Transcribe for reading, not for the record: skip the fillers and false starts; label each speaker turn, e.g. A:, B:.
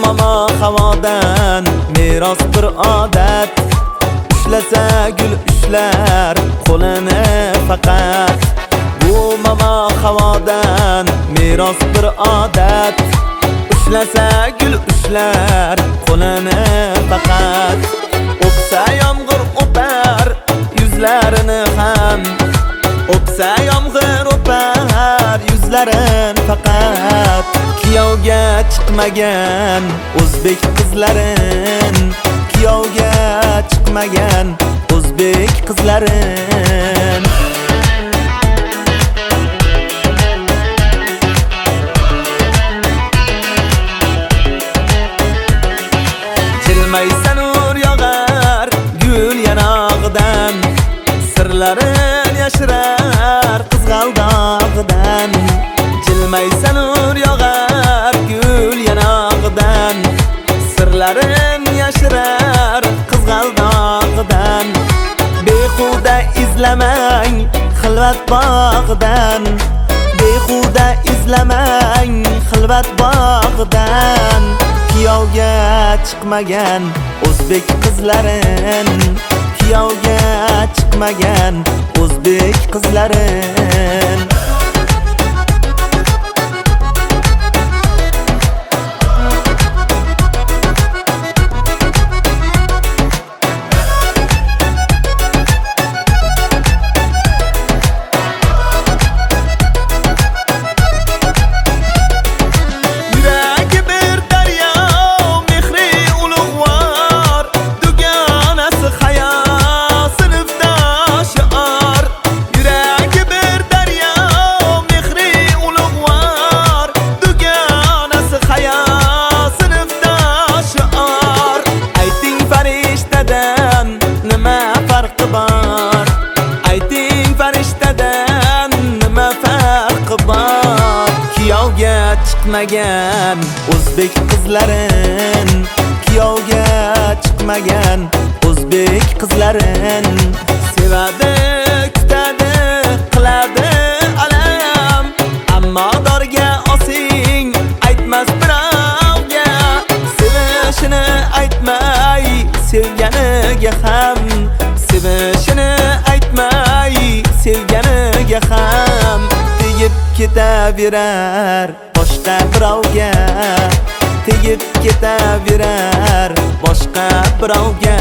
A: mama havodan meros bir odat. Ushlasa gul ushlar qo'lini faqat. Bu mama havodan meros bir odat. Ushlasa gul ushlar qo'lini faqat. O'psa yomg'ir o'par yuzlarini ham. O'psa yomg'ir o'par yuzlarin faqat. Kiyovga chiqmagan o'zbek qizlarin, kiyovga chiqmagan o'zbek qizlarin. Jilmaysa nur yog'ar gul yanog'idan, sirlarin yashirar qizg'aldog'idan. Jilmaysa nur yog'ar gul yanog'idan, sirlarin yashirar qizg'aldog'idan. Behuda izlamang xilvat bog'idan, behuda izlamang xilvat bog'idan. Kiyovga chiqmagan o'zbek qizlarin, kiyovga chiqmagan o'zbek qizlarin. Kiyovga chiqmagan o'zbek qizlarin, kiyovga chiqmagan o'zbek qizlarin. Sevadi, kutadi, qiladi alam, ammo dorga osing aytmas birovga. Sevishini aytmay sevganiga ham, sevishini aytmay sevganiga ham. Tegib ketaverar boshqa birovga, tegib ketaverar boshqa birovga.